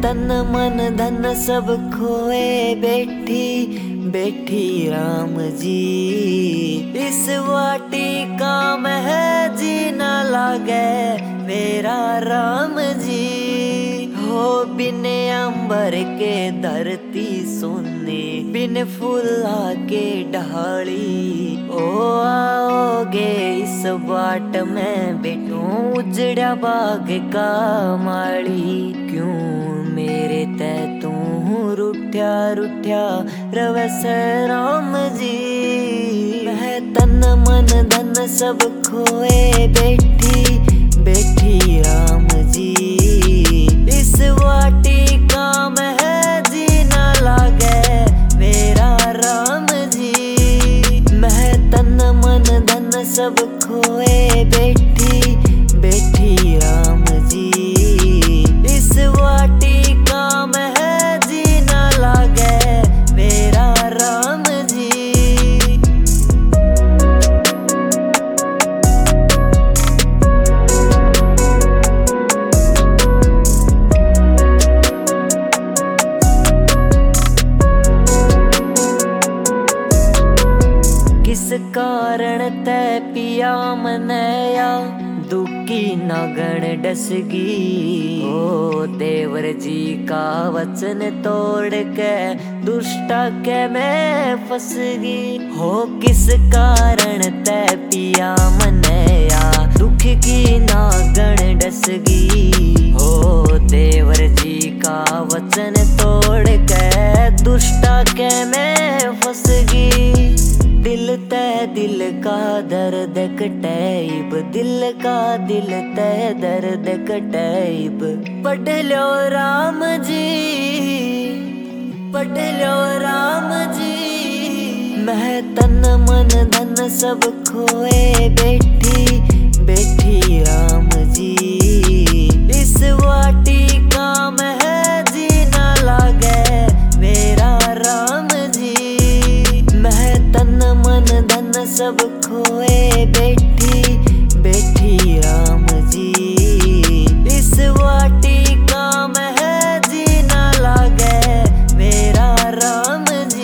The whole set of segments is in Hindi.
तन मन धन सब खोए बैठी बैठी राम जी। इस वाटिका में जी न लागे मेरा राम जी। हो बिन अंबर के धरती सोने, बिन फूला के ढाली। ओ आओगे इस बाट में बैठूं उजड़ा बाग का माली। क्यों मेरे तै तू रूठ्या रूठ्या रवे से राम जी। मैं तन मन धन सब खोए बैठी बैठी राम जी। इस वाटिका में जी न लागे मेरा राम जी। मैं तन मन धन सब खोए बैठी बैठी राम जी। इस वाटिका में जी न लागे मेरा राम जी। किस कारण तै पिया मनया दुखी नगण डसगी। ओ देवर जी का वचन तोड़ के दुष्टा के मैं फसगी। हो किस कारण तै पिया मनया दुख की नागण डसगी। हो देवर जी का वचन तोड़ के दुष्टा के मैं फसगी। दिल तै दिल का दर्द कटैब, दिल का दिल तै दर्द कटैब। पढ़ लो राम जी, पढ़ लो राम जी। मैं तन मन धन सब खोए बैठी बैठी राम जी। इस वाटिका में जी न लागे मेरा राम जी। मैं तन मन धन सब खोए बैठी बैठी राम जी। इस वाटिका में जी न लागे मेरा राम जी।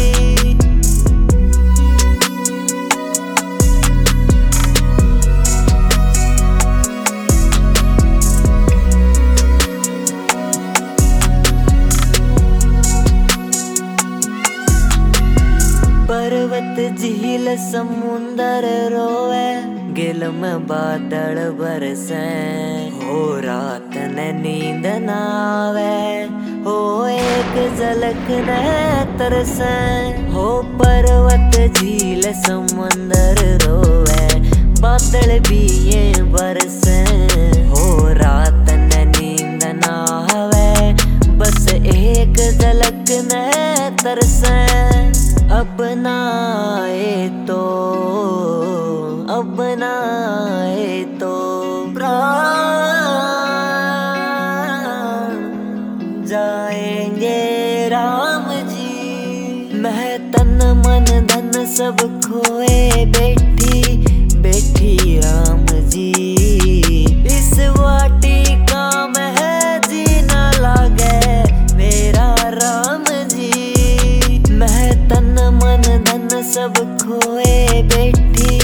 पर्वत झील समुंदर रोए, गिल में बादल बरसे। हो रात ने नींद न आवे, हो एक झलक न तरसे। हो पर्वत झील समुंदर रोए, बादल भी ये बरसे। हो रात ने नींद न आवे, बस एक झलक न तरसे। अपनाए तो अपनाए तो प्राण जाएंगे राम जी। मैं तन मन धन सब खोए बैठी बैठी राम जी। इस वाटिका में जी न लागे मेरा राम जी। मैं तन मन धन सब खोए बैठी